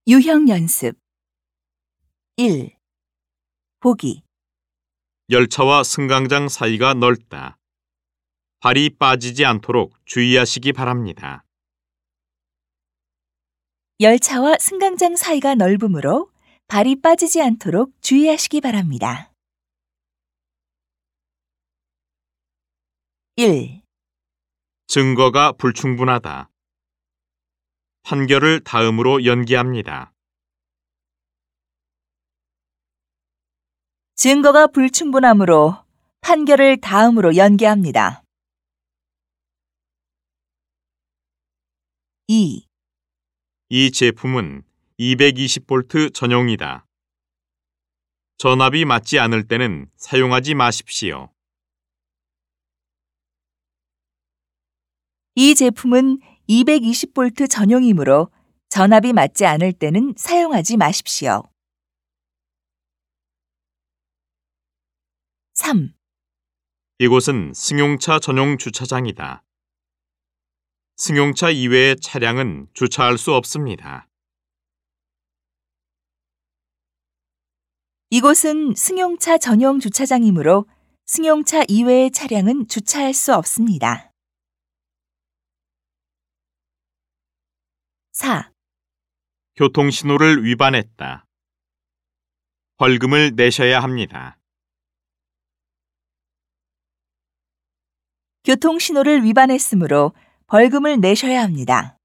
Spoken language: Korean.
유형 연습 1. 보기 열차와 승강장 사이가 넓다. 발이 빠지지 않도록 주의하시기 바랍니다. 열차와 승강장 사이가 넓으므로 발이 빠지지 않도록 주의하시기 바랍니다. 1. 증거가 불충분하다. 판결을 다음으로 연기합니다. 증거가 불충분하므로 판결을 다음으로 연기합니다. 2. 이 제품은 220V 전용이다. 전압이 맞지 않을 때는 사용하지 마십시오. 이 제품은 220V 전용이므로 전압이 맞지 않을 때는 사용하지 마십시오. 3. 이곳은 승용차 전용 주차장이다. 승용차 이외의 차량은 주차할 수 없습니다. 이곳은 승용차 전용 주차장이므로 승용차 이외의 차량은 주차할 수 없습니다. 4. 교통신호를 위반했다. 벌금을 내셔야 합니다. 교통신호를 위반했으므로 벌금을 내셔야 합니다.